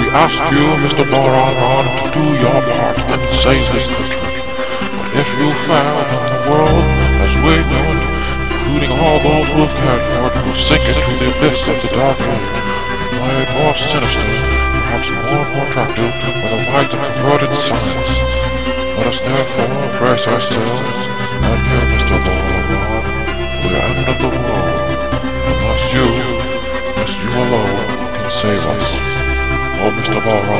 ask you, Mr. Boron, to do your part and save this country. But if you fail, then the world, as we know it, including all those who have cared for it, will sink into the abyss of the dark age, made more sinister, perhaps more and more attractive, by the light of perverted science. Let us therefore brace ourselves, and you, Mr. Boron, for the end of the world, unless you alone, can save us. Oh, Mr. Boron.